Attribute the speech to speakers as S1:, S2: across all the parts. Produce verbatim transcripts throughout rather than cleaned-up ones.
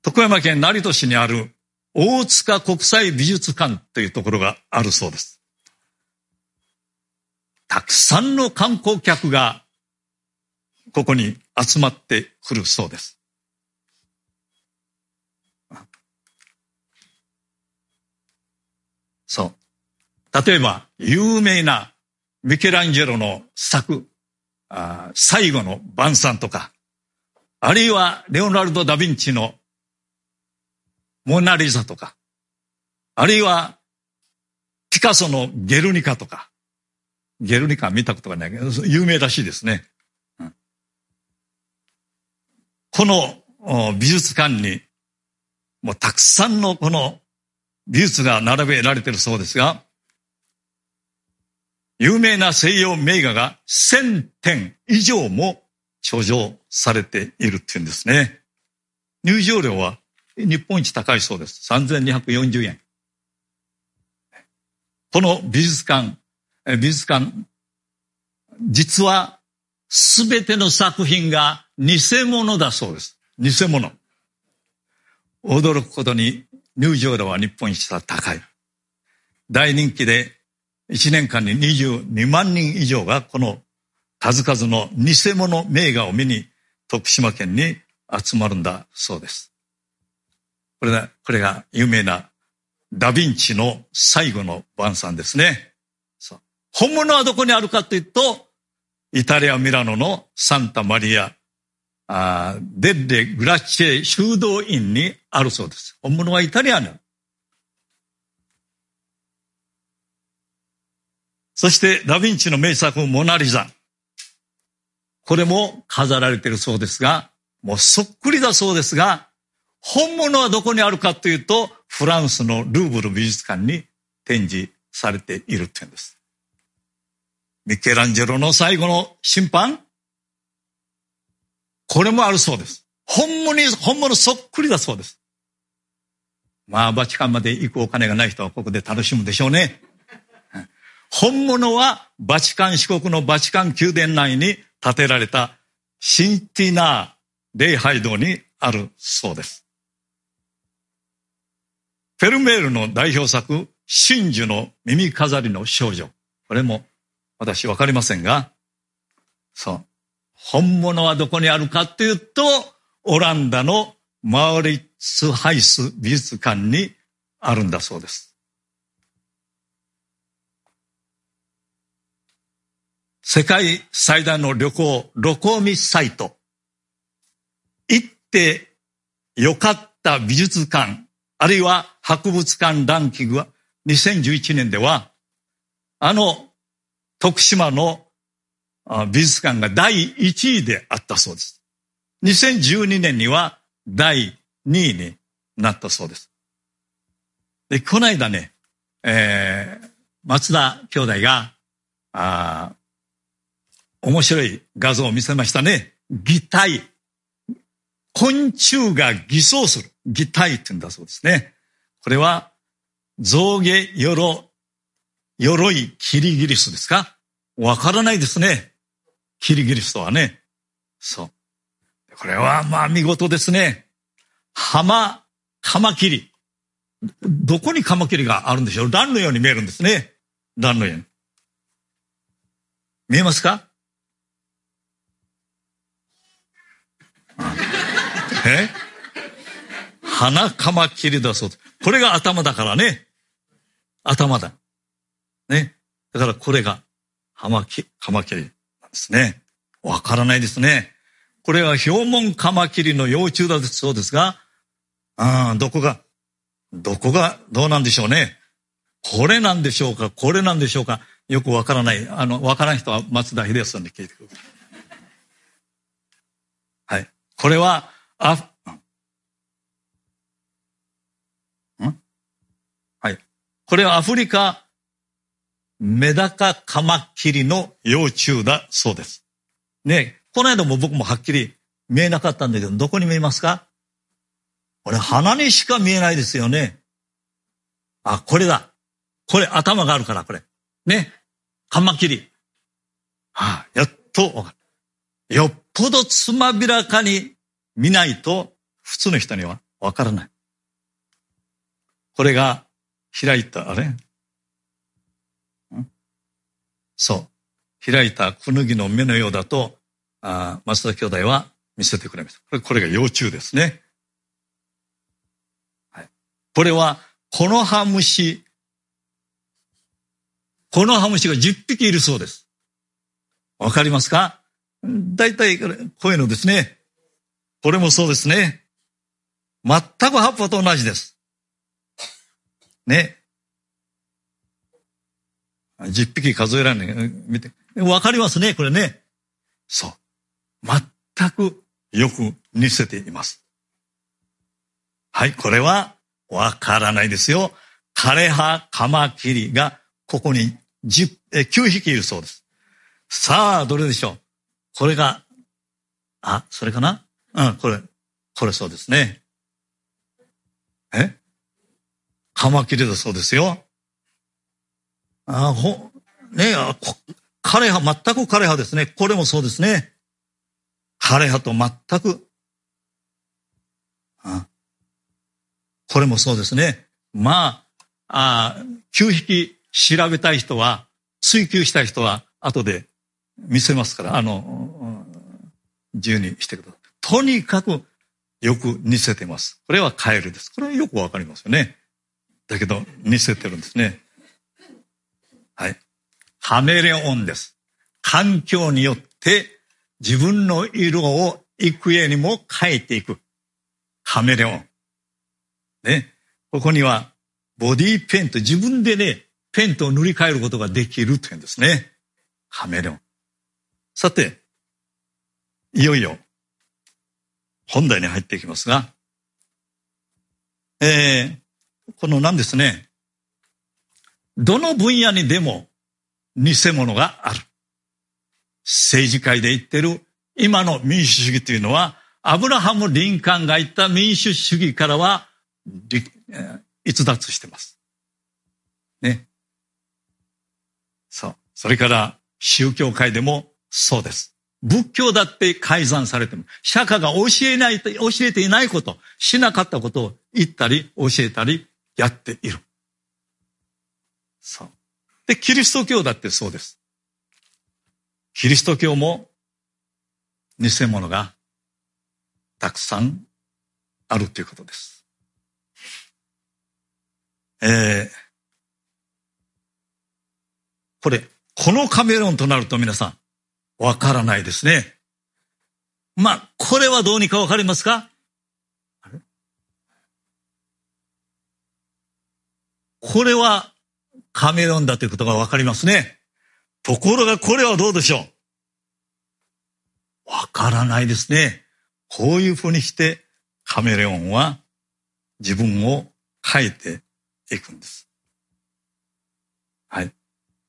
S1: 徳山県成戸市にある大塚国際美術館というところがあるそうです。たくさんの観光客がここに集まってくるそうです。そう。例えば、有名なミケランジェロの作、あ最後の晩餐とか、あるいはレオナルド・ダ・ヴィンチのモナ・リザとか、あるいはピカソのゲルニカとか、ゲルニカ見たことがないけど、有名らしいですね。うん、この美術館に、もうたくさんのこの美術が並べられているそうですが、有名な西洋名画がせんてん以上も所蔵されているっていうんですね。入場料は日本一高いそうです。さんぜんにひゃくよんじゅうえん。この美術館、美術館、実はすべての作品が偽物だそうです。偽物。驚くことに入場料は日本一高い。大人気でいちねんかんににじゅうにまんにん以上がこの数々の偽物名画を見に徳島県に集まるんだそうです。これが、これが有名なダ・ヴィンチの最後の晩餐ですね。そう。本物はどこにあるかというと、イタリア・ミラノのサンタ・マリア・あデッレ・グラッチェ修道院にあるそうです。本物はイタリアにある。そしてダ・ヴィンチの名作モナ・リザ。これも飾られているそうですが、もうそっくりだそうですが、本物はどこにあるかというと、フランスのルーブル美術館に展示されているっていうんです。ミケランジェロの最後の審判、これもあるそうです。本物に、本物そっくりだそうです。まあ、バチカンまで行くお金がない人はここで楽しむでしょうね。本物はバチカン、四国のバチカン宮殿内に建てられたシンティナー礼拝堂にあるそうです。フェルメールの代表作、真珠の耳飾りの少女。これも私わかりませんが、そう。本物はどこにあるかというと、オランダのマウリッツハイス美術館にあるんだそうです。世界最大の旅行、ロコミサイト。行ってよかった美術館、あるいは博物館ランキングはにせんじゅういちねんでは、あの徳島の美術館がだいいちいであったそうです。にせんじゅうにねんにはだいにいになったそうです。で、この間ね、えー、松田兄弟が、あ面白い画像を見せましたね。擬態。昆虫が偽装する。擬態って言うんだそうですね。これは、象牙鎧、鎧キリギリスですか？わからないですね。キリギリスとはね。そう。これはまあ見事ですね。浜、カマキリ。どこにカマキリがあるんでしょう？ランのように見えるんですね。ランのように。見えますか？え？鼻カマキリだそうです。これが頭だからね。頭だ。ね。だからこれがハマキ、カマキリなんですね。わからないですね。これはヒョウモンカマキリの幼虫だそうですが、あどこが、どこがどうなんでしょうね。これなんでしょうか、これなんでしょうか。よくわからない。あの、わからない人は松田秀康さんに聞いてください。はい。これは、あ、んはい。これはアフリカメダカカマキリの幼虫だそうです。ね、この間も僕もはっきり見えなかったんだけど、どこに見えますか？これ鼻にしか見えないですよね。あ、これだ。これ頭があるから、これ。ね。カマキリ。はあ、やっとわかる。よっぽどつまびらかに見ないと、普通の人にはわからない。これが開いた、あれんそう。開いたクヌギの芽のようだと、あ松田兄弟は見せてくれました。これ、これが幼虫ですね。はい。これは、この葉虫、この葉虫がじゅっぴきいるそうです。わかりますか？だいたいこういうのですね。これもそうですね。全く葉っぱと同じです。ね。じゅっぴき数えられない。見て。わかりますね、これね。そう。全くよく似せています。はい、これはわからないですよ。枯葉カマキリがここにじゅうえきゅうひきいるそうです。さあ、どれでしょう？これが、あ、それかな？うん、これ、これそうですね。え？カマキリだそうですよ。あ、ほ、ねあ、枯葉、全く枯葉ですね。これもそうですね。枯葉と全く、あ、これもそうですね。まあ、あきゅうひき調べたい人は、追求したい人は、後で見せますから、あの、自由にしてください。とにかく、よく似せてます。これはカエルです。これはよくわかりますよね。だけど、似せてるんですね。はい。カメレオンです。環境によって自分の色を幾重にも変えていく。カメレオン。ね。ここにはボディペント、自分でね、ペントを塗り替えることができるというんですね。カメレオン。さて、いよいよ本題に入っていきますが、えー、この何ですね、どの分野にでも偽物がある。政逸している今の民主主義というのは、アブラハム・リンカーンが言った民主主義からは逸脱してます。ね。そう。それから宗教界でもそうです。仏教だって改ざんされても、釈迦が教えない、教えていないこと、しなかったことを言ったり、教えたり、やっている。そう。で、キリスト教だってそうです。キリスト教も偽物がたくさんあるということです。えー、これ、このカメレオンとなると皆さん、わからないですね。まあ、これはどうにかわかりますか？あれ？これはカメレオンだということがわかりますね。ところがこれはどうでしょう？わからないですね。こういうふうにしてカメレオンは自分を変えていくんです。はい。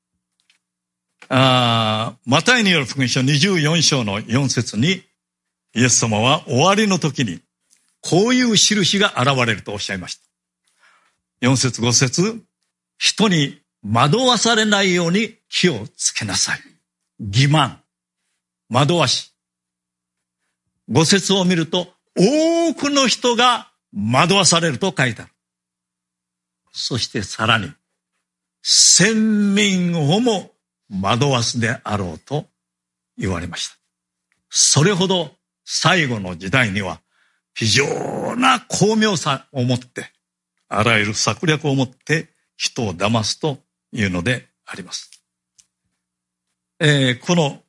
S1: あマタイによる福音書にじゅうよん章のよん節に、イエス様は終わりの時にこういう印が現れるとおっしゃいました。よん節ご節、人に惑わされないように気をつけなさい。欺瞞、惑わし。ご節を見ると多くの人が惑わされると書いてある。そしてさらに千民をも惑わすであろうと言われました。それほど最後の時代には非常な巧妙さを持って、あらゆる策略を持って人を騙すというのであります。えー、この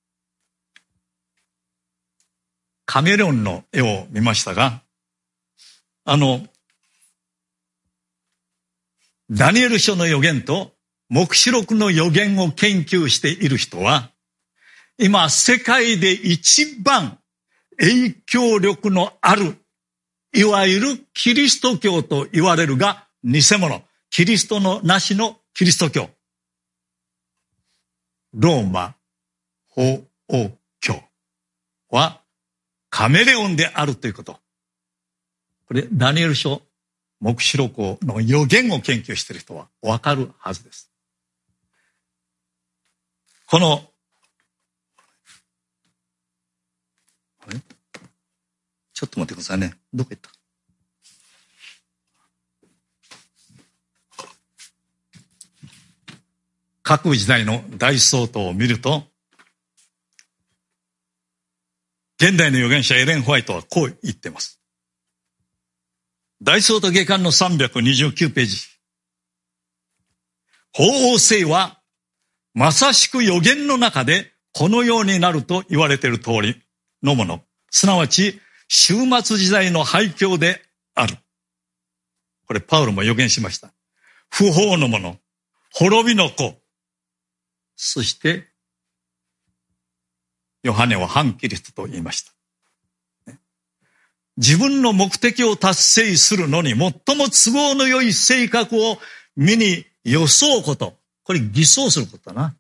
S1: カメレオンの絵を見ましたが、あの、ダニエル書の予言と黙示録の予言を研究している人は、今世界で一番影響力のある、いわゆるキリスト教と言われるが偽物、キリストのなしのキリスト教、ローマ法王教はカメレオンであるということ。これダニエル書黙示録の予言を研究している人はわかるはずです。このあれちょっと待ってくださいね。どこ行った？ 各時代の大総統を見ると、現代の預言者エレン・ホワイトはこう言っています。大総統下巻のさんびゃくにじゅうきゅうページ。法王制はまさしく預言の中でこのようになると言われている通りのもの、すなわち終末時代の廃墟である。これパウロも預言しました。不法の者、滅びの子、そしてヨハネは反キリストと言いました。自分の目的を達成するのに最も都合の良い性格を身に装うこと。これ偽装することだな。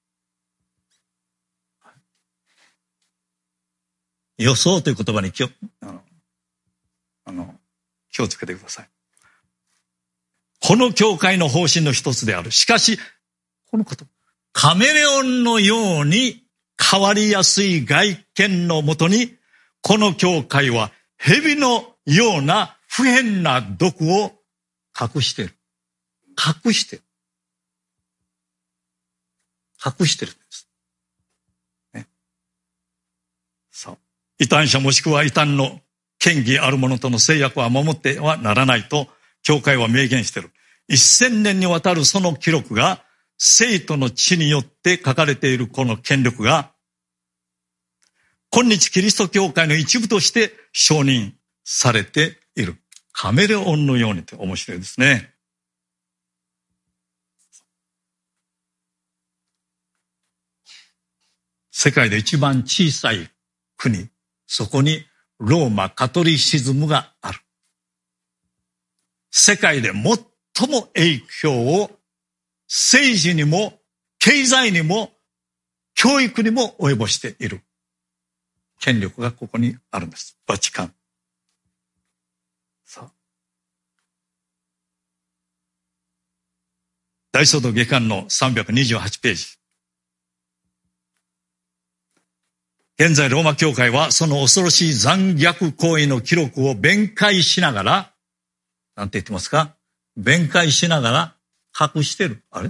S1: 装うという言葉に気を、あの、あの気をつけてください。この教会の方針の一つである。しかし、このこと、カメレオンのように変わりやすい外見のもとに、この教会は蛇のような不変な毒を隠している。隠している。隠しているんです。ね。そう。異端者もしくは異端の権威ある者との制約は守ってはならないと、教会は明言している。一千年にわたるその記録が、生徒の血によって書かれているこの権力が、今日キリスト教会の一部として承認されている。カメレオンのようにって面白いですね。世界で一番小さい国、そこにローマカトリシズムがある。世界で最も影響を政治にも経済にも教育にも及ぼしている権力がここにあるんです。バチカン。さあ。大総統下巻のさんびゃくにじゅうはちページ。現在ローマ教会はその恐ろしい残虐行為の記録を弁解しながら、なんて言ってますか？弁解しながら隠してる。あれ？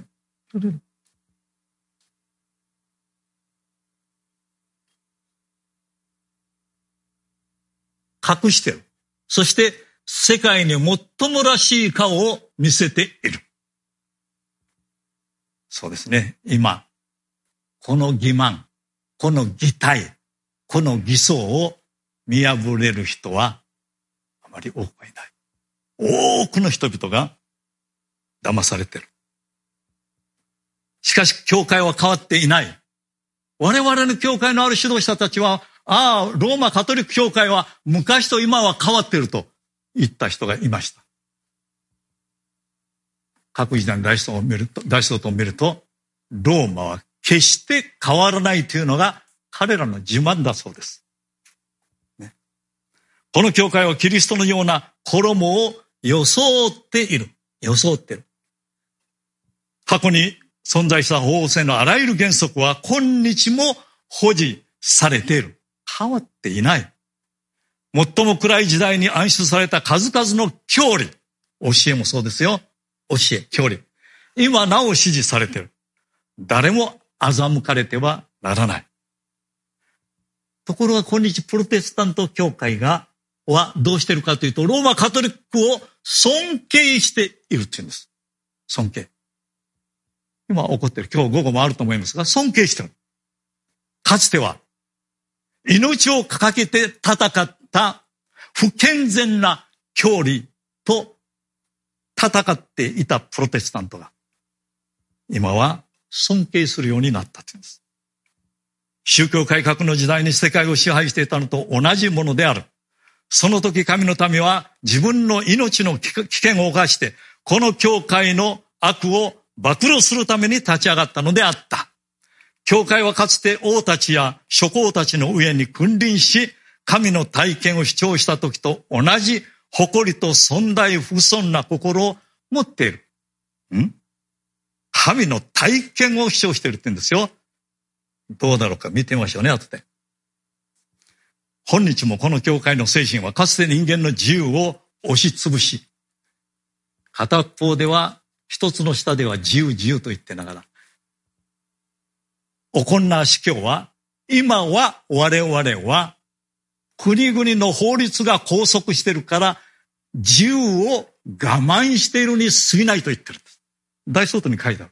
S1: 隠してる。そして世界に最もらしい顔を見せている。そうですね。今、この欺瞞、この偽態、この偽装を見破れる人はあまり多くはいない。多くの人々が騙されている。しかし、教会は変わっていない。我々の教会のある指導者たちは、ああ、ローマカトリック教会は昔と今は変わっていると言った人がいました。各時代の大総統を見ると、大総統を見ると、ローマは決して変わらないというのが彼らの自慢だそうです。ね、この教会はキリストのような衣を装っている。装っている。過去に存在した法王制のあらゆる原則は今日も保持されている。変わっていない。最も暗い時代に暗出された数々の教理。教えもそうですよ。教え、教理。今なお支持されている。誰も欺かれてはならない。ところが今日プロテスタント教会が、はどうしているかというと、ローマカトリックを尊敬しているっていうんです。尊敬。今起こっている。今日午後もあると思いますが、尊敬している。かつては、命をかけて戦った不健全な教理と戦っていたプロテスタントが、今は尊敬するようになったというんです。宗教改革の時代に世界を支配していたのと同じものである。その時神の民は自分の命の危険を冒して、この教会の悪を暴露するために立ち上がったのであった。教会はかつて王たちや諸侯たちの上に君臨し、神の体験を主張した時と同じ誇りと尊大不遜な心を持っている。ん？神の体験を主張しているって言うんですよ。どうだろうか見てみましょうね、後で。本日もこの教会の精神はかつて人間の自由を押しつぶし、片方では一つの下では自由自由と言ってながら、 行う司教は、今は我々は国々の法律が拘束しているから自由を我慢しているに過ぎないと言ってるんです。大総統に書いてある。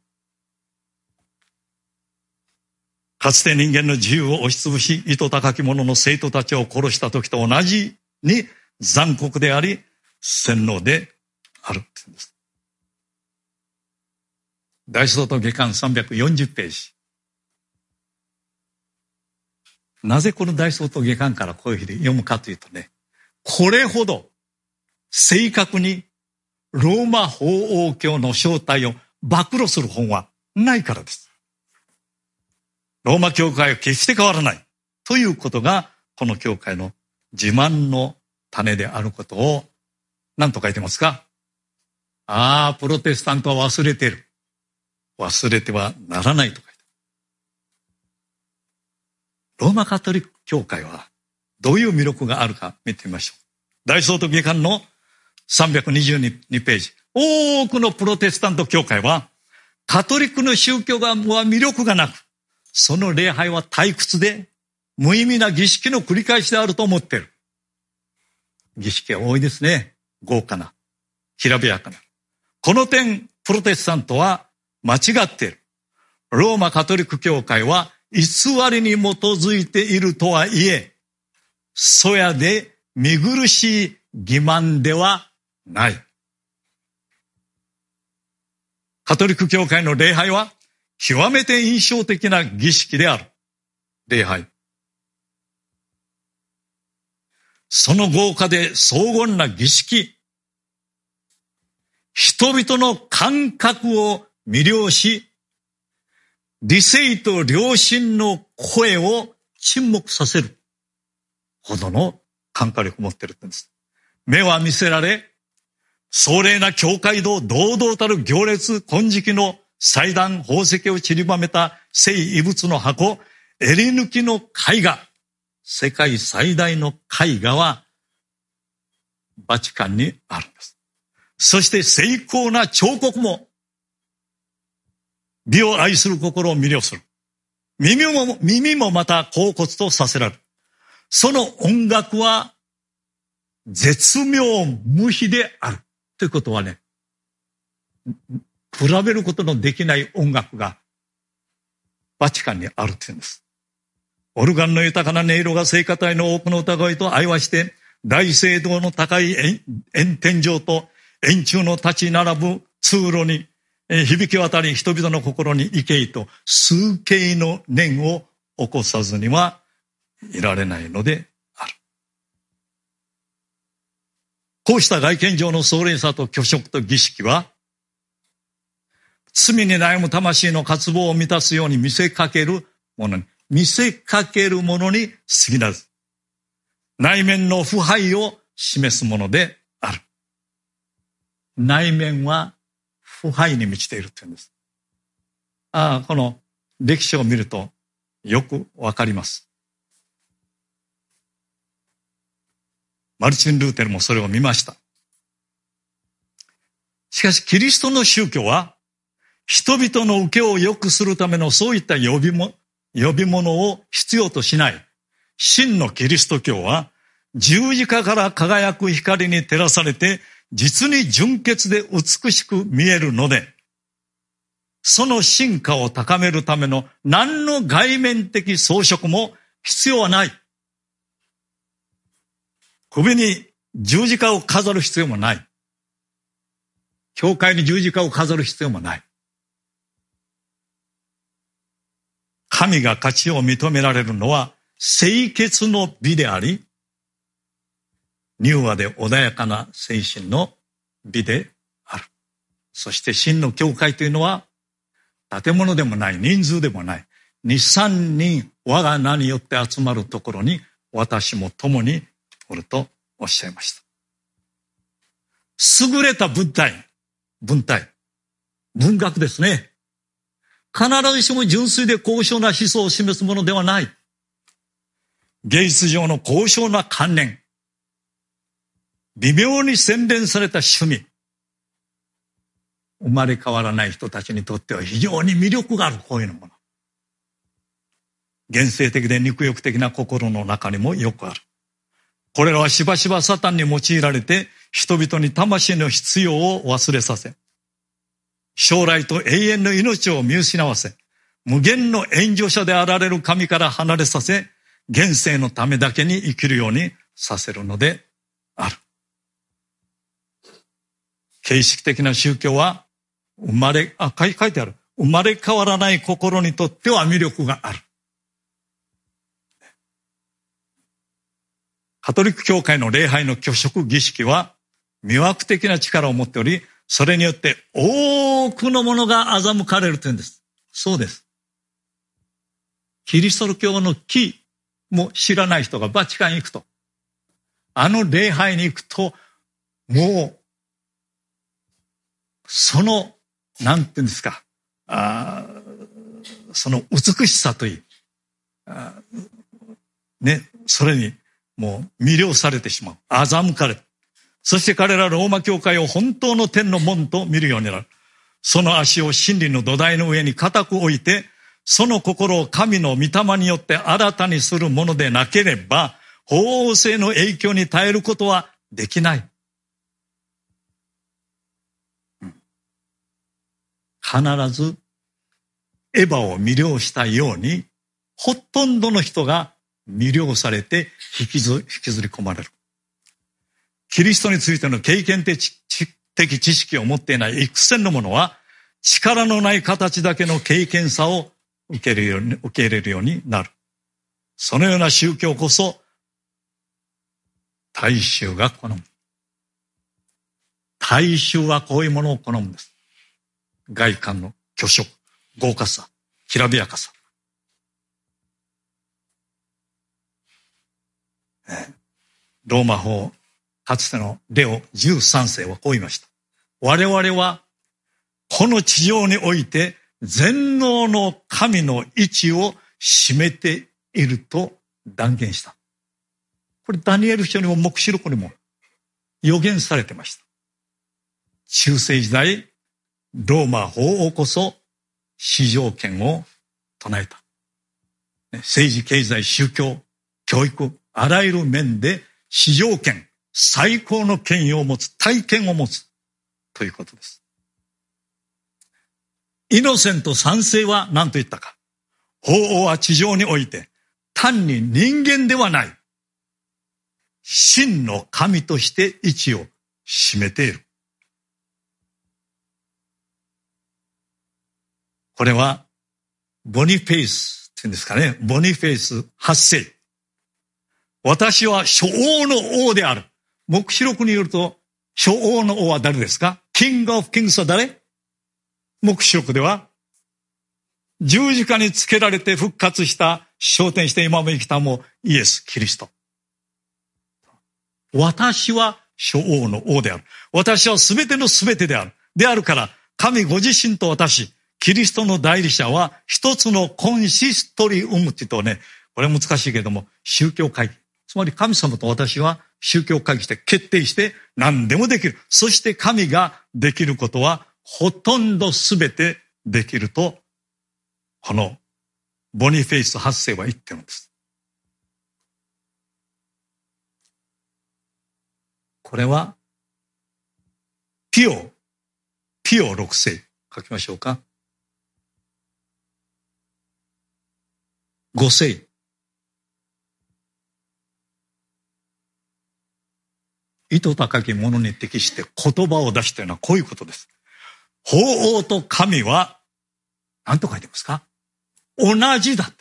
S1: かつて人間の自由を押しつぶし、意図高き者の生徒たちを殺した時と同じに残酷であり、洗脳であるって言うんです。大総統下巻さんびゃくよんじゅうページ。なぜこの大総統下巻からこういうふうに読むかというとね、これほど正確にローマ法王教の正体を暴露する本はないからです。ローマ教会は決して変わらないということがこの教会の自慢の種であることを何と書いてますか？ああ、プロテスタントは忘れている。忘れてはならないと書いてある。ローマカトリック教会はどういう魅力があるか見てみましょう。大総統下巻のさんびゃくにじゅうにページ。多くのプロテスタント教会はカトリックの宗教がは魅力がなく、その礼拝は退屈で無意味な儀式の繰り返しであると思っている。儀式が多いですね。豪華な、きらびやかな。この点、プロテスタントは間違っている。ローマカトリック教会は偽りに基づいているとはいえ、そやで見苦しい欺瞞ではない。カトリック教会の礼拝は極めて印象的な儀式である。礼拝。その豪華で荘厳な儀式、人々の感覚を魅了し、理性と良心の声を沈黙させるほどの感化力を持っているんです。目は見せられ、壮麗な教会堂、堂々たる行列、金色の祭壇、宝石を散りばめた聖遺物の箱、襟抜きの絵画、世界最大の絵画はバチカンにあるんです。そして精巧な彫刻も美を愛する心を魅了する。耳も、耳もまた恍惚とさせられる。その音楽は絶妙無比である。ということはね、比べることのできない音楽がバチカンにあるって言うんです。オルガンの豊かな音色が聖歌隊の多くの歌声と相和して、大聖堂の高い円天井と円柱の立ち並ぶ通路に響き渡り、人々の心に畏敬と崇敬の念を起こさずにはいられないのである。こうした外見上の壮麗さと虚飾と儀式は、罪に悩む魂の渇望を満たすように見せかけるものに、見せかけるものに過ぎなず、内面の腐敗を示すものである。内面は腐敗に満ちているというんです。ああ、この歴史を見るとよくわかります。マルチン・ルーテルもそれを見ました。しかしキリストの宗教は人々の受けを良くするためのそういった呼びも、呼び物を必要としない。真のキリスト教は十字架から輝く光に照らされて実に純潔で美しく見えるので、その進化を高めるための何の外面的装飾も必要はない。首に十字架を飾る必要もない。教会に十字架を飾る必要もない。神が価値を認められるのは清潔の美であり、柔和で穏やかな精神の美である。そして真の教会というのは、建物でもない、人数でもない、二、三人我が名によって集まるところに私も共におるとおっしゃいました。優れた文体、文体、文学ですね。必ずしも純粋で高尚な思想を示すものではない。芸術上の高尚な観念、微妙に洗練された趣味、生まれ変わらない人たちにとっては非常に魅力があるこういうもの。 現世的で肉欲的な心の中にもよくある。これらはしばしばサタンに用いられて、人々に魂の必要を忘れさせ、将来と永遠の命を見失わせ、無限の援助者であられる神から離れさせ、現世のためだけに生きるようにさせるのである。形式的な宗教は、生まれ、あ、書いてある。生まれ変わらない心にとっては魅力がある。カトリック教会の礼拝の挙式儀式は魅惑的な力を持っており、それによって多くのものが欺かれるというんです。そうです。キリスト教の木も知らない人がバチカンに行くと、あの礼拝に行くと、もう、その、なんていうんですか、あその美しさといい、ね、それにもう魅了されてしまう。欺かれる。そして彼らローマ教会を本当の天の門と見るようになる。その足を真理の土台の上に固く置いて、その心を神の御霊によって新たにするものでなければ、法王性の影響に耐えることはできない。うん、必ずエヴァを魅了したように、ほとんどの人が魅了されて引きず、引きずり込まれる。キリストについての経験的知識を持っていない幾千の者は、力のない形だけの経験さを受け入れるように、受け入れるようになる。そのような宗教こそ、大衆が好む。大衆はこういうものを好むんです。外観の巨色、豪華さ、きらびやかさ。ローマ法、かつてのレオじゅうさんせいはこう言いました。我々はこの地上において全能の神の位置を占めていると断言した。これダニエル書にも黙示録にも予言されてました。中世時代、ローマ法王こそ至上権を唱えた。政治、経済、宗教、教育、あらゆる面で至上権、最高の権威を持つ、体験を持つということです。イノセントさんせいは何と言ったか。法王は地上において単に人間ではない。真の神として位置を占めている。これはボニフェイスって言うんですかね。ボニフェイスはっせい。私は初王の王である。黙示録によると、初王の王は誰ですか？キングオブキングスは誰？黙示録では、十字架につけられて復活した、昇天して今も生きたもイエス・キリスト。私は初王の王である。私はすべてのすべてである。であるから、神ご自身と私、キリストの代理者は一つのコンシストリウムって言うとね、これは難しいけれども、宗教会議。つまり神様と私は宗教会議して決定して何でもできる。そして神ができることはほとんどすべてできると、このボニフェイスはっせいは言ってるんです。これはピオ、ピオろくせい書きましょうか。ごせい。意図高きものに適して言葉を出したようなこういうことです。法王と神は何と書いてますか？同じだって。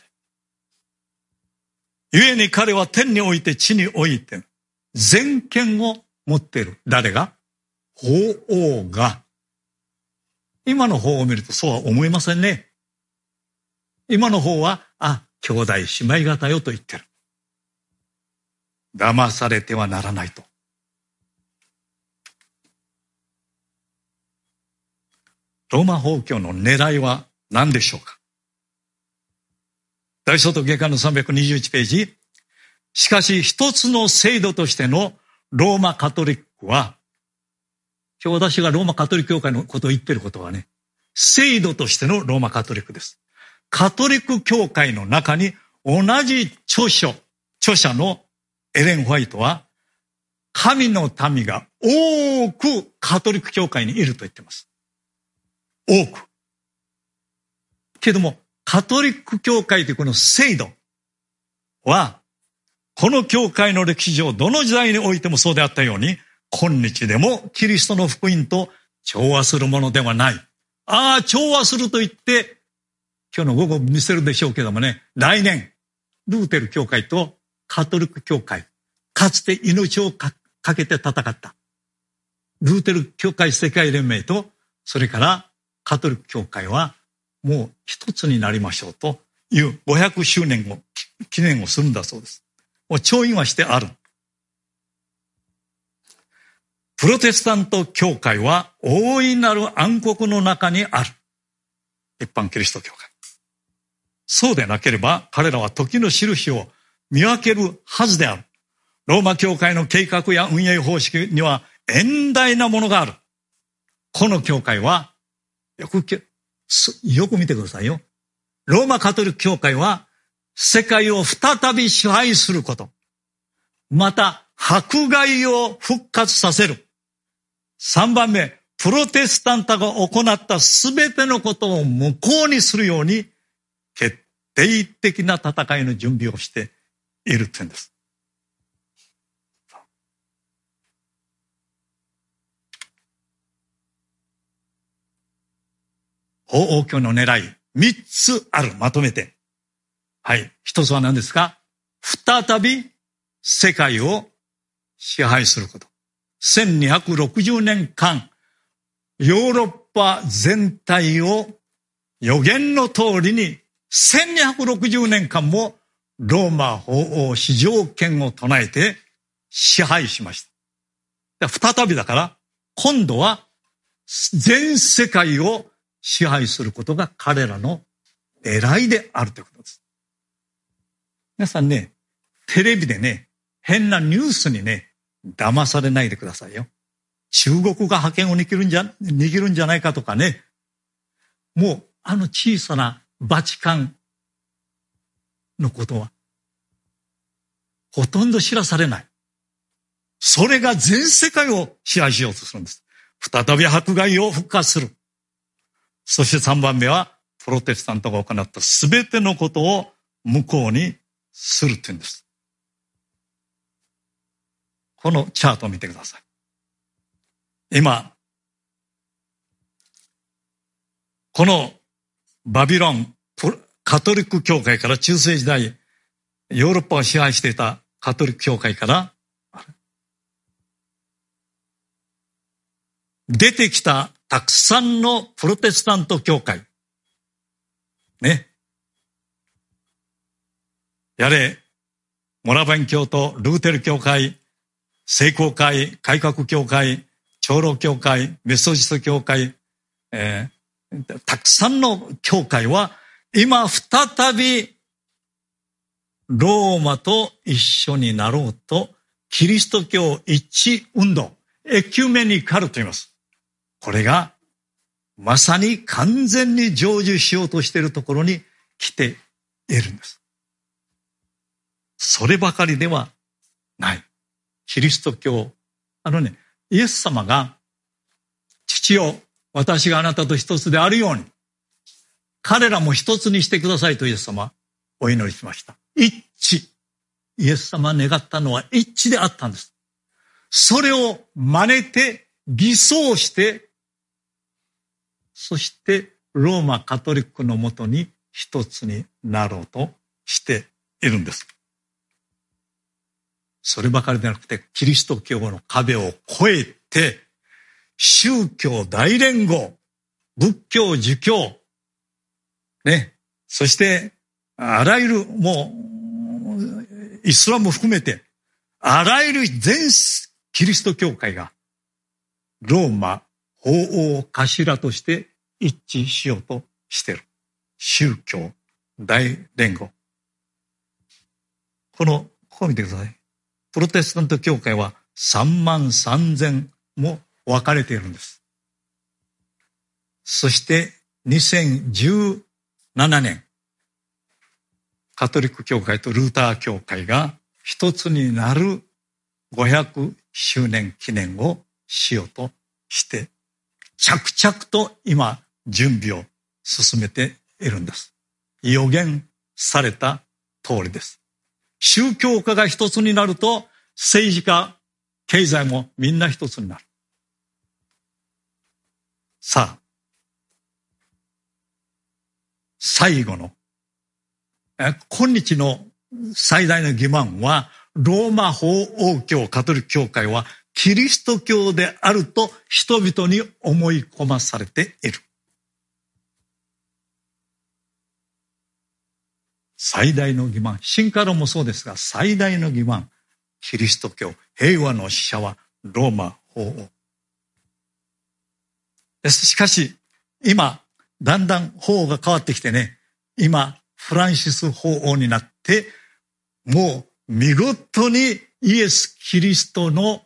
S1: 故に彼は天において地において全権を持っている。誰が？法王が。今の法を見るとそうは思いませんね。今の法は、あ、兄弟姉妹方よと言ってる。騙されてはならないと。ローマ法教の狙いは何でしょうか？大総統下巻のさんびゃくにじゅういちページ。しかし一つの制度としてのローマカトリックは、今日私がローマカトリック教会のことを言っていることはね、制度としてのローマカトリックです。カトリック教会の中に同じ著書、著者のエレン・ホワイトは、神の民が多くカトリック教会にいると言っています。多く。けども、カトリック教会というこの制度は、この教会の歴史上、どの時代においてもそうであったように、今日でもキリストの福音と調和するものではない。ああ、調和すると言って、今日の午後見せるでしょうけどもね、来年、ルーテル教会とカトリック教会、かつて命をかけて戦った。ルーテル教会世界連盟と、それからカトリック教会は、もう一つになりましょうというごひゃくしゅうねんを記念をするんだそうです。もう調印はしてある。プロテスタント教会は大いなる暗黒の中にある。一般キリスト教会。そうでなければ彼らは時の印を見分けるはずである。ローマ教会の計画や運営方式には遠大なものがある。この教会はよく、よく見てくださいよ。ローマカトリック教会は世界を再び支配すること。また、迫害を復活させる。三番目、プロテスタントが行ったすべてのことを無効にするように、決定的な戦いの準備をしているというんです。法王教の狙い、三つある、まとめて。はい。一つは何ですか？再び世界を支配すること。せんにひゃくろくじゅうねんかん、ヨーロッパ全体を予言の通りにせんにひゃくろくじゅうねんかんもローマ法王至上権を唱えて支配しました。再びだから、今度は全世界を支配することが彼らの狙いであるということです。皆さんね、テレビでね、変なニュースにね、騙されないでくださいよ。中国が覇権を握るんじゃ、握るんじゃないかとかね。もう、あの小さなバチカンのことは、ほとんど知らされない。それが全世界を支配しようとするんです。再び迫害を復活する。そしてさんばんめは、プロテスタントが行ったすべてのことを無効にするというんです。このチャートを見てください。今、このバビロン、カトリック教会から中世時代、ヨーロッパを支配していたカトリック教会から、出てきたたくさんのプロテスタント教会。ね。やれ、モラヴァン教とルーテル教会、聖公会、改革教会、長老教会、メソジスト教会、えー、たくさんの教会は今再びローマと一緒になろうとキリスト教一致運動、エキュメニカルと言います。これがまさに完全に成就しようとしているところに来ているんです。そればかりではない。キリスト教、あのね、イエス様が、父よ、私があなたと一つであるように、彼らも一つにしてくださいとイエス様、お祈りしました。一致。イエス様が願ったのは一致であったんです。それを真似て、偽装して、そしてローマカトリックのもとに一つになろうとしているんです。そればかりでなくて、キリスト教の壁を越えて、宗教大連合、仏教、儒教、ね、そして、あらゆる、もう、イスラム含めて、あらゆる全キリスト教会が、ローマ法王頭として一致しようとしている。宗教大連合。この、ここを見てください。プロテスタント教会はさんまんさんぜんも分かれているんです。そしてにせんじゅうななねん、 カトリック教会とルーター教会が一つになるごひゃくしゅうねん記念をしようとして、着々と今準備を進めているんです。予言された通りです。宗教家が一つになると、政治家、経済もみんな一つになる。さあ、最後の、今日の最大の疑問は、ローマ法王教カトリック教会はキリスト教であると人々に思い込まされている。最大の疑問、進化論もそうですが、最大の疑問、キリスト教、平和の使者はローマ法王です。しかし、今、だんだん法王が変わってきてね、今、フランシス法王になって、もう見事にイエス・キリストの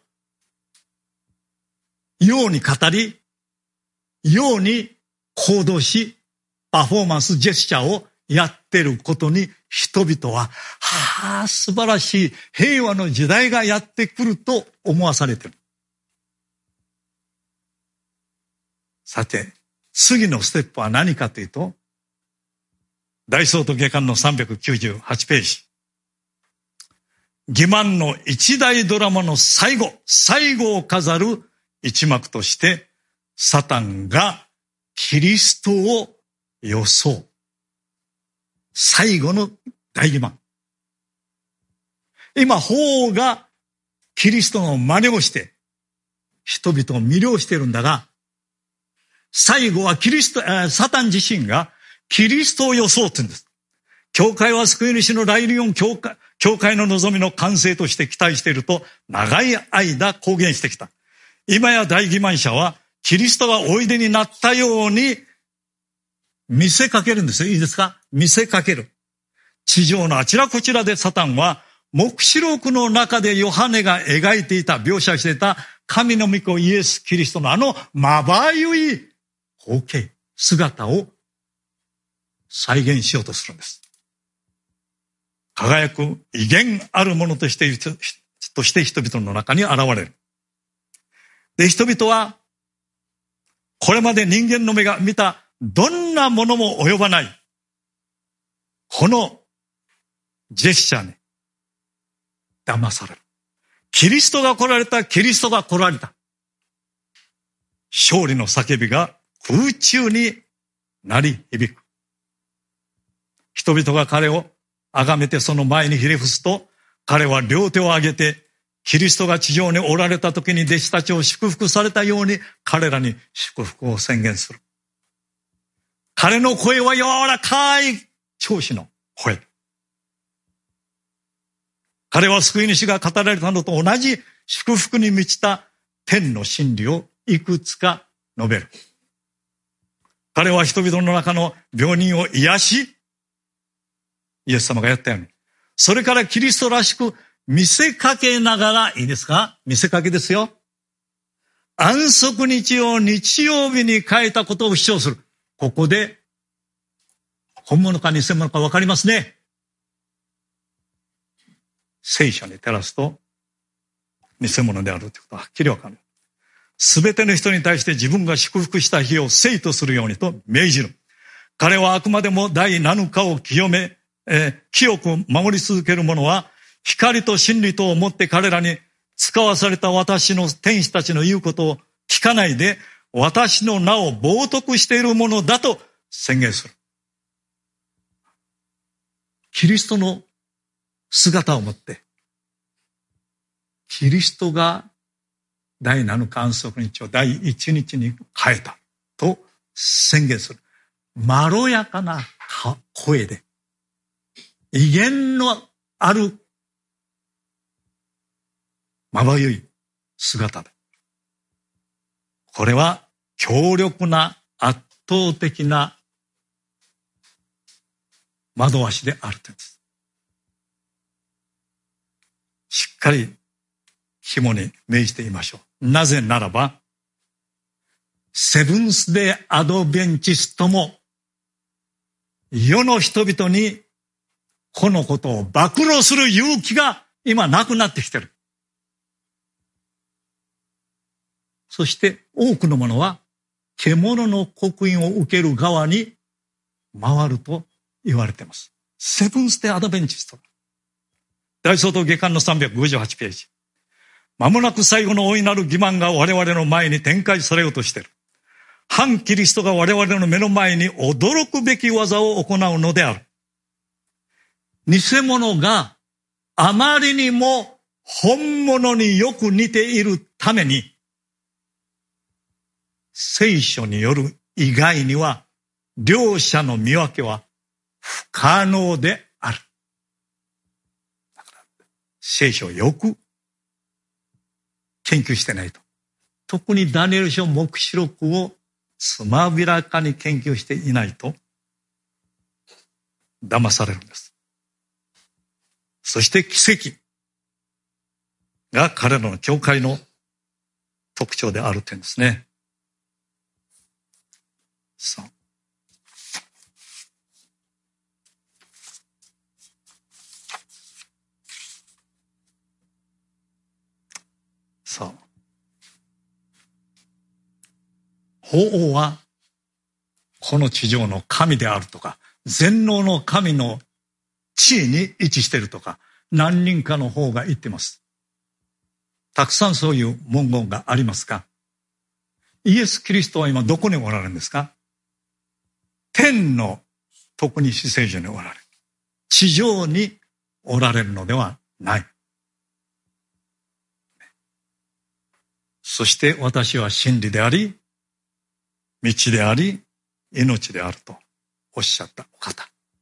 S1: ように語り、ように行動し、パフォーマンス、ジェスチャーをやってることに人々は、はあ、素晴らしい平和の時代がやってくると思わされている。さて、次のステップは何かというと、大総と下巻のさんびゃくきゅうじゅうはちページ。欺瞞の一大ドラマの最後、最後を飾る一幕として、サタンがキリストを装う。最後の大欺瞞。今、法王がキリストの真似をして、人々を魅了しているんだが、最後はキリスト、サタン自身がキリストを装うというんです。教会は救い主の来臨を教会、教会の望みの完成として期待していると長い間公言してきた。今や大欺瞞者はキリストがおいでになったように見せかけるんですよ。いいですか？見せかける。地上のあちらこちらでサタンは黙示録の中でヨハネが描いていた、描写していた神の御子イエス・キリストのあのまばゆい光景、姿を再現しようとするんです。輝く威厳あるものとして、として人々の中に現れる。で、人々は、これまで人間の目が見たどんなものも及ばない、このジェスチャーに騙される。キリストが来られた、キリストが来られた。勝利の叫びが空中に鳴り響く。人々が彼を崇めてその前にひれ伏すと、彼は両手を上げて、キリストが地上におられた時に弟子たちを祝福されたように、彼らに祝福を宣言する。彼の声は柔らかい長子の声。彼は救い主が語られたのと同じ祝福に満ちた天の真理をいくつか述べる。彼は人々の中の病人を癒し、イエス様がやったように。それからキリストらしく見せかけながら、いいですか？見せかけですよ。安息日を日曜日に変えたことを主張する。ここで、本物か偽物か分かりますね。聖書に照らすと、偽物であるということははっきり分かる。すべての人に対して自分が祝福した日を聖とするようにと命じる。彼はあくまでも第七日を清め、えー、清く守り続ける者は、光と真理とをもって彼らに使わされた私の天使たちの言うことを聞かないで、私の名を冒涜しているものだと宣言する。キリストの姿を持って、キリストが第七日安息日を第一日に変えたと宣言する。まろやかな声で、威厳のあるまばゆい姿で。これは強力な圧倒的な惑わしであるということです。しっかり肝に銘じていましょう。なぜならば、セブンスデーアドベンチストも世の人々にこのことを暴露する勇気が今なくなってきてる。そして多くの者は獣の刻印を受ける側に回ると言われています。セブンステアドベンチスト。大総統下巻のさんびゃくごじゅうはちページ。まもなく最後の大いなる欺瞞が我々の前に展開されようとしている。反キリストが我々の目の前に驚くべき技を行うのである。偽物があまりにも本物によく似ているために、聖書による以外には両者の見分けは不可能である。だから聖書をよく研究してないと。特にダニエル書黙示録をつまびらかに研究していないと騙されるんです。そして奇跡が彼らの教会の特徴である点ですね。さあ。さあ。法王はこの地上の神であるとか、全能の神の地位に位置しているとか、何人かの方が言ってます。たくさんそういう文言がありますが、イエス・キリストは今どこにおられるんですか？天の特に至聖所におられる。地上におられるのではない。そして私は真理であり、道であり、命であるとおっしゃったお方。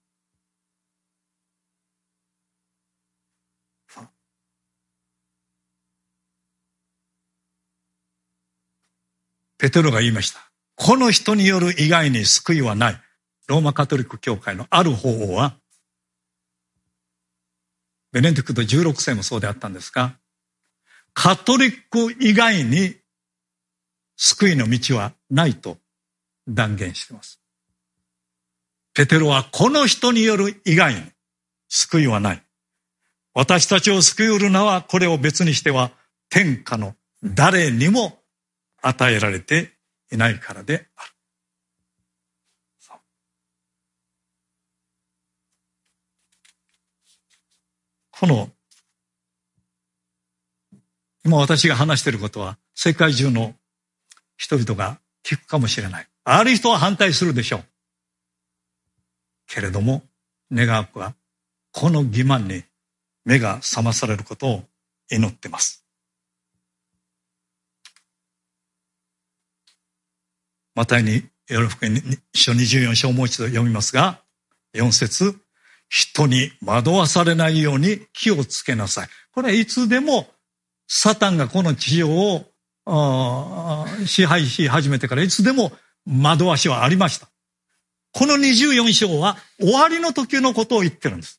S1: ペテロが言いました。この人による以外に救いはない。ローマカトリック教会のある法王は、ベネディクトじゅうろくせいもそうであったんですが、カトリック以外に救いの道はないと断言しています。ペテロはこの人による以外に救いはない。私たちを救い得るのはこれを別にしては天下の誰にも与えられていないからである。この今私が話していることは世界中の人々が聞くかもしれない。ある人は反対するでしょう。けれども願わくはこの欺瞞に目が覚まされることを祈っています。マタイにヨハネ福音書にじゅうよん章をもう一度読みますが、よん節、人に惑わされないように気をつけなさい。これはいつでもサタンがこの地上を支配し始めてからいつでも惑わしはありました。このにじゅうよん章は終わりの時のことを言ってるんです。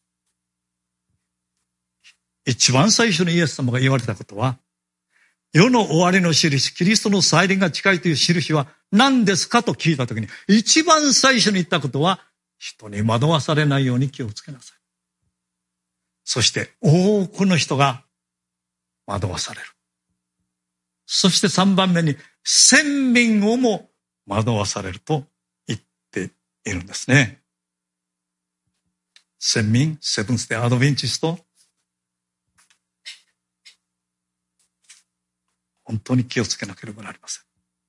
S1: 一番最初にイエス様が言われたことは、世の終わりの印、キリストの再臨が近いという印は何ですかと聞いたときに、一番最初に言ったことは、人に惑わされないように気をつけなさい。そして多くの人が惑わされる。そしてさんばんめに、千民をも惑わされると言っているんですね。千民、セブンス・デ・アドベンチスト、本当に気をつけなければなりません。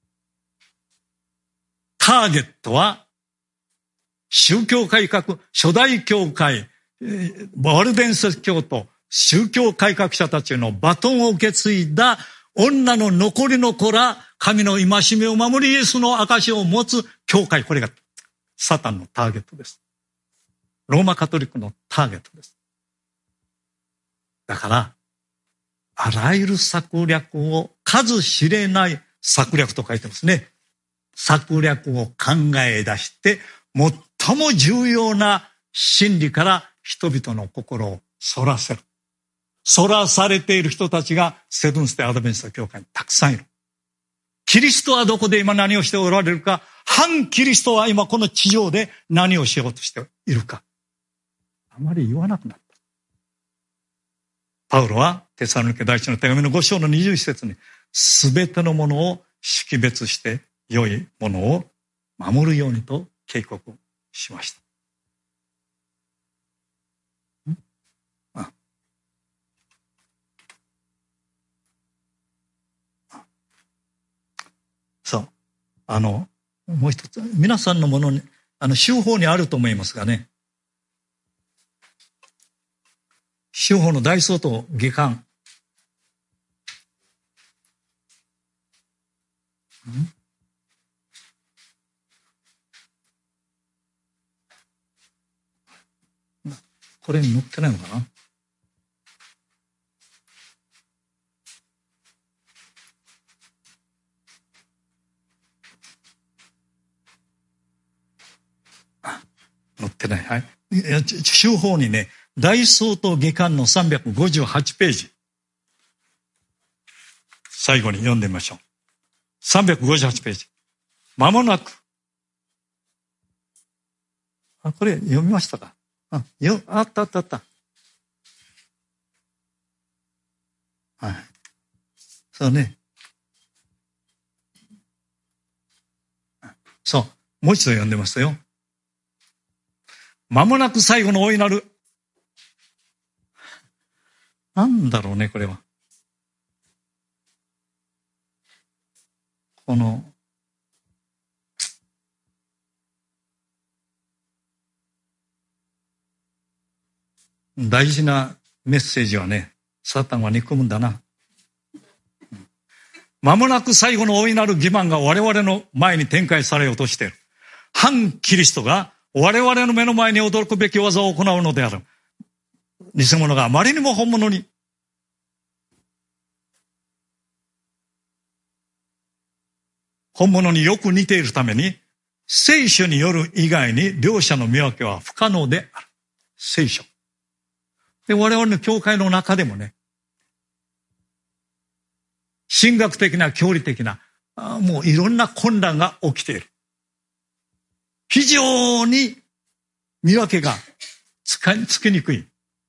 S1: ターゲットは宗教改革、初代教会、ワルデンセ教徒、宗教改革者たちのバトンを受け継いだ女の残りの子ら、神の戒めを守りイエスの証を持つ教会、これがサタンのターゲットです。ローマカトリックのターゲットです。だから、あらゆる策略を、数知れない策略と書いてますね。策略を考え出して、最も重要な真理から人々の心をそらせる。そらされている人たちがセブンス・デ・アドベンチスト教会にたくさんいる。キリストはどこで今何をしておられるか、反キリストは今この地上で何をしようとしているか。 あまり言わなくなった。パウロはテサロニケ第一の手紙のご章のにじゅういち節に、すべてのものを識別して良いものを守るようにと警告しました。あそう。あの、もう一つ、皆さんのものに、あの、修法にあると思いますがね、修法の大相当下巻。んこれに載ってないのかな。載ってない。はい。修法にね、大相当下巻のさんびゃくごじゅうはちページ。最後に読んでみましょう。さんびゃくごじゅうはちページ。まもなく。あ、これ読みましたか？あ、よ、あったあったあった。はい。そうね。そう。もう一度読んでますよ。まもなく最後の大いなる。なんだろうね、これは。この、大事なメッセージはね、サタンは憎むんだな。まもなく最後の大いなる欺瞞が我々の前に展開されようとしている。反キリストが我々の目の前に驚くべき技を行うのである。偽物があまりにも本物に本物によく似ているために、聖書による以外に両者の見分けは不可能である。聖書。で、我々の教会の中でもね、神学的な、教理的な、もういろんな混乱が起きている。非常に見分けがつか、つきにくい。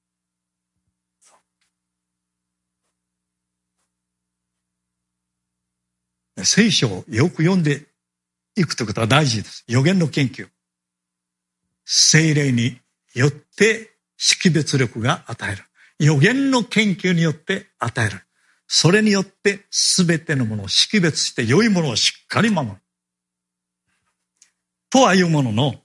S1: 聖書をよく読んでいくということは大事です。預言の研究。聖霊によって識別力が与える。預言の研究によって与える。それによって全てのものを識別して良いものをしっかり守る。とはいうものの、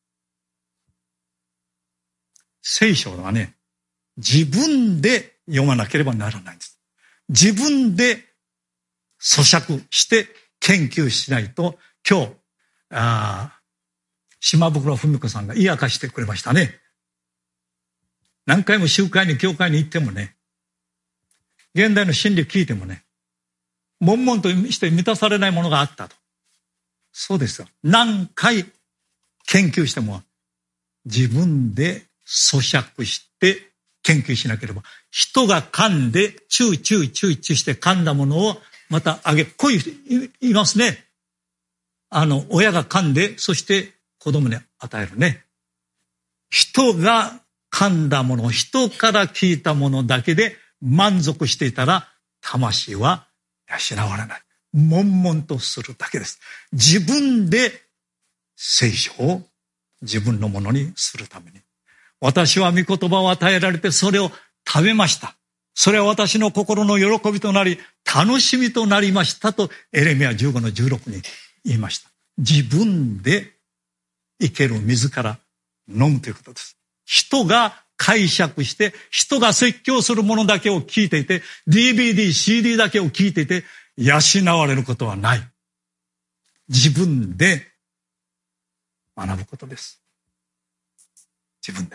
S1: 聖書はね、自分で読まなければならないんです。自分で咀嚼して研究しないと、今日、あ島袋文子さんが言い明かしてくれましたね。何回も集会に教会に行ってもね、現代の真理聞いてもね、悶々として満たされないものがあったと。そうですよ。何回研究しても自分で咀嚼して研究しなければ、人が噛んでチューチューチューチューして噛んだものをまたあげる。こういう人いますね。あの、親が噛んで、そして子供に与えるね。人が噛んだもの、人から聞いたものだけで満足していたら、魂は養われない。悶々とするだけです。自分で聖書を自分のものにするために。私は御言葉を与えられてそれを食べました。それは私の心の喜びとなり、楽しみとなりましたと、エレミヤじゅうごのじゅうろくに言いました。自分で生ける水から飲むということです。人が解釈して、人が説教するものだけを聞いていて、ディーブイディー、シーディー だけを聞いていて、養われることはない。自分で学ぶことです。自分で。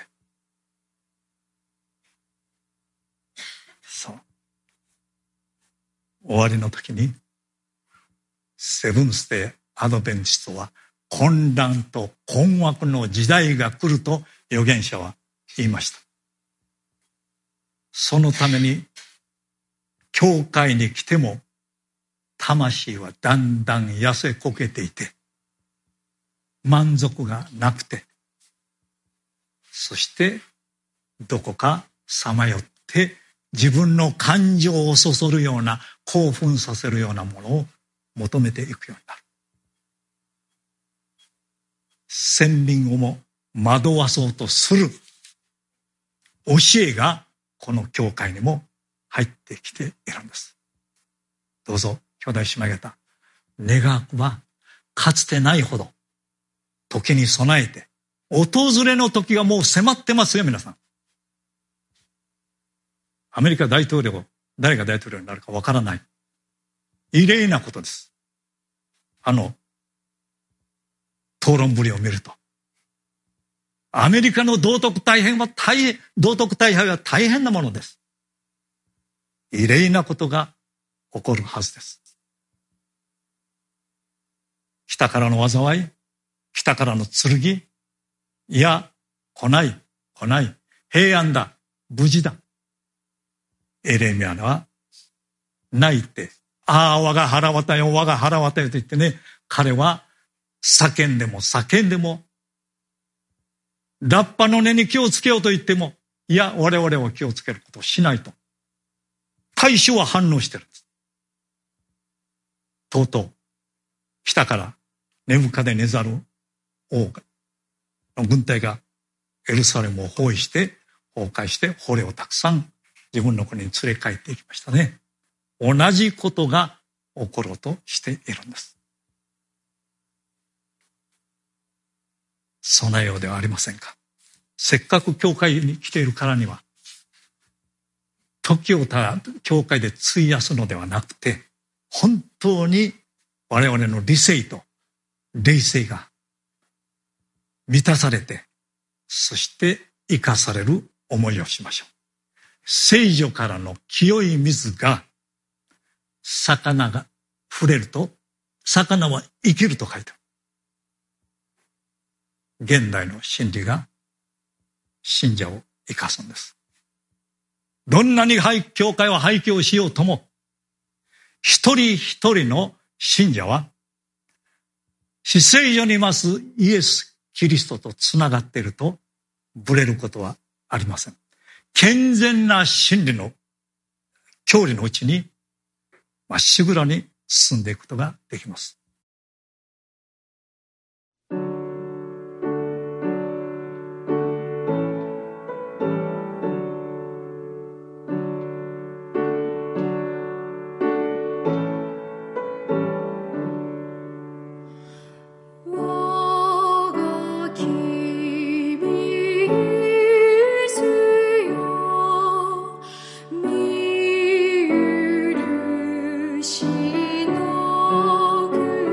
S1: そう。終わりの時に、セブンスデーアドベンチストは混乱と困惑の時代が来ると預言者は言いました。そのために、教会に来ても、魂はだんだん痩せこけていて、満足がなくて、そしてどこかさまよって自分の感情をそそるような、興奮させるようなものを求めていくようになる。先輪をも惑わそうとする教えがこの教会にも入ってきているんです。どうぞ兄弟姉妹方、願わくはかつてないほど時に備えて、訪れの時がもう迫ってますよ。皆さん、アメリカ大統領、誰が大統領になるかわからない、異例なことです。あの討論ぶりを見ると、アメリカの道徳大変は大変、道徳大敗は大変なものです。異例なことが起こるはずです。北からの災い、北からの剣、いや、来ない、来ない、平安だ、無事だ。エレミヤは泣いて、ああ、我が腹渡よ、我が腹渡よと言ってね、彼は叫んでも叫んでも、ラッパの根に気をつけようと言っても、いや、我々は気をつけることをしないと。大衆は反応してるんです。とうとう、北からネブカデネザル王の軍隊がエルサレムを包囲して、崩壊して、捕虜をたくさん自分の国に連れ帰っていきましたね。同じことが起ころうとしているんです。備えようではありませんか。せっかく教会に来ているからには、時をただ教会で費やすのではなくて、本当に我々の理性と霊性が満たされて、そして生かされる思いをしましょう。聖女からの清い水が魚が触れると、魚は生きると書いてある。現代の真理が信者を生かすんです。どんなに教会を廃墟しようとも、一人一人の信者は至聖所にいますイエス・キリストとつながっているとぶれることはありません。健全な真理の教理のうちにまっしぐらに進んでいくことができます。
S2: しのく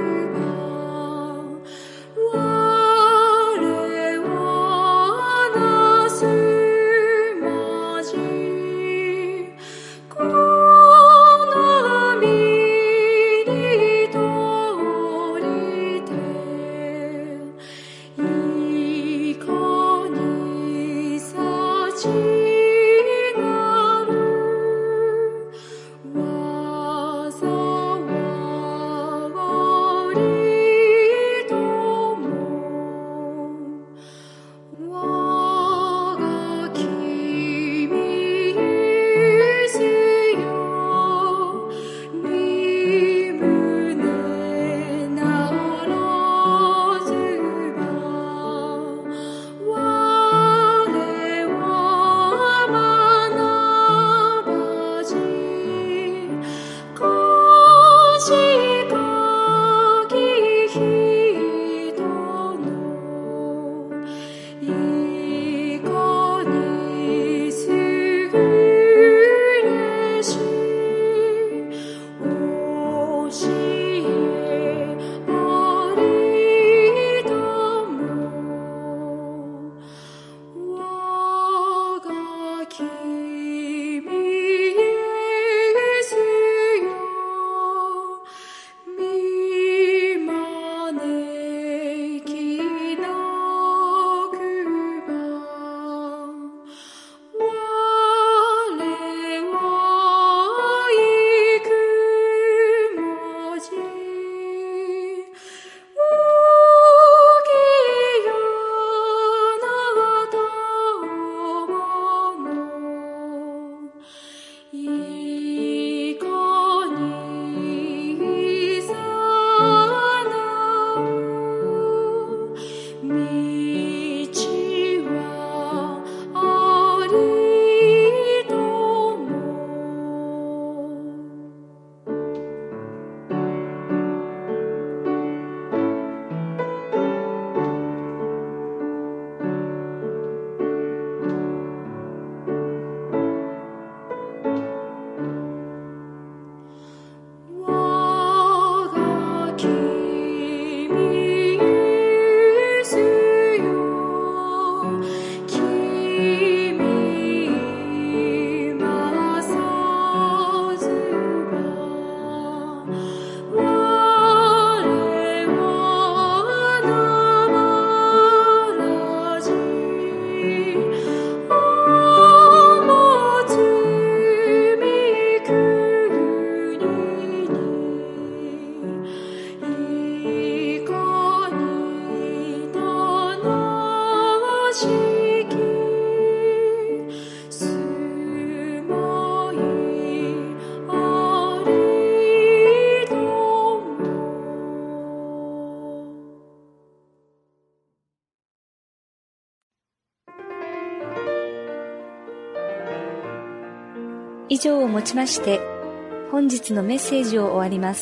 S2: しき住まいありのも。
S3: 以上をもちまして本日のメッセージを終わります。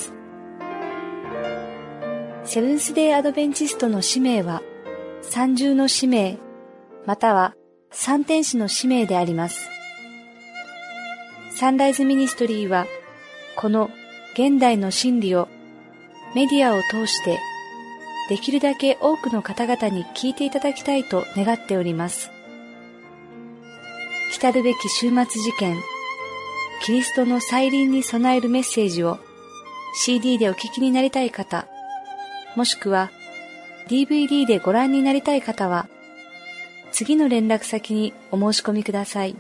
S3: セブンスデーアドベンチストの使命は三重の使命または三天使の使命であります。サンライズミニストリーはこの現代の真理をメディアを通してできるだけ多くの方々に聞いていただきたいと願っております。来るべき終末事件キリストの再臨に備えるメッセージを シーディー でお聞きになりたい方、もしくは ディーブイディー でご覧になりたい方は、次の連絡先にお申し込みください。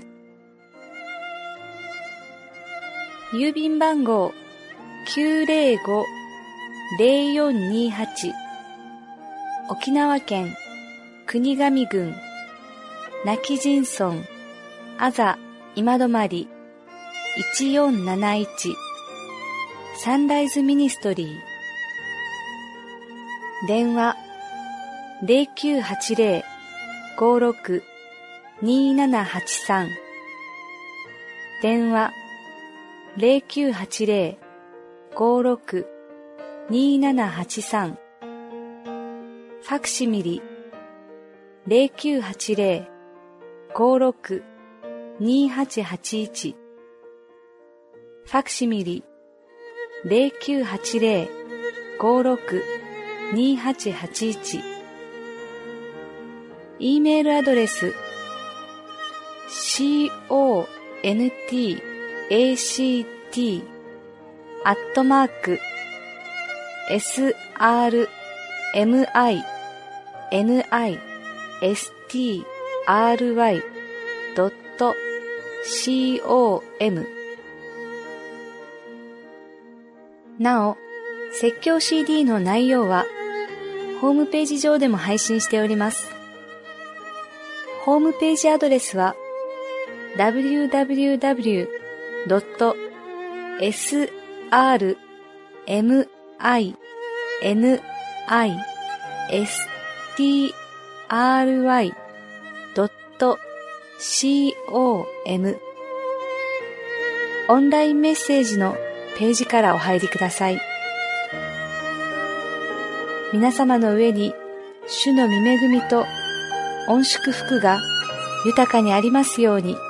S3: 郵便番号 きゅうぜろご ぜろよんにはち 沖縄県国頭郡今帰仁村あざ今泊いちよんなないちサンライズミニストリー。電話 ゼロきゅうはちゼロ ごろく にーななはちさん 電話 ゼロきゅうはちゼロ ごろく にーななはちさん ファクシミリ ゼロきゅうはちゼロ ごろく にーはちはちいちファクシミリ ゼロきゅうはちゼロ ごろく にーはちはちいち E メールアドレス コンタクト アットマーク エスアールエムアイエヌアイエスティーアールワイ ドット コムなお、説教 シーディー の内容はホームページ上でも配信しております。ホームページアドレスは ダブリューダブリューダブリュードットエスアールエムアイエヌアイエスティーアールワイ ドット コム オンラインメッセージのページからお入りください。皆様の上に主の御恵みと御祝福が豊かにありますように。